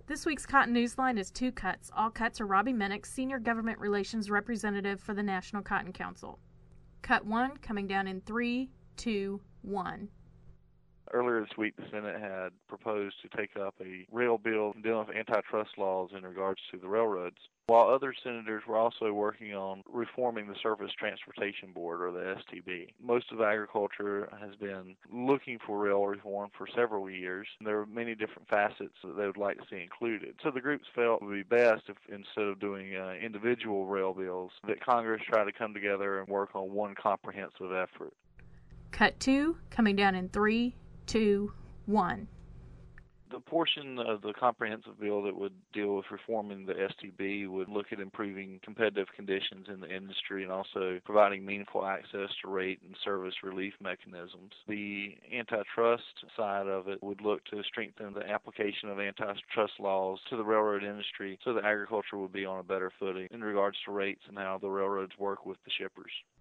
This week's Cotton Newsline is two cuts. All cuts are Robbie Minnick, Senior Government Relations Representative for the National Cotton Council. Cut 1 coming down in 3, 2, 1. Earlier this week, the Senate had proposed to take up a rail bill dealing with antitrust laws in regards to the railroads, while other senators were also working on reforming the Surface Transportation Board, or the STB. Most of agriculture has been looking for rail reform for several years. There are many different facets that they would like to see included. So the groups felt it would be best if, instead of doing individual rail bills, that Congress try to come together and work on one comprehensive effort. Cut 2 coming down in 3, 2, 1. The portion of the comprehensive bill that would deal with reforming the STB would look at improving competitive conditions in the industry and also providing meaningful access to rate and service relief mechanisms. The antitrust side of it would look to strengthen the application of antitrust laws to the railroad industry so that agriculture would be on a better footing in regards to rates and how the railroads work with the shippers.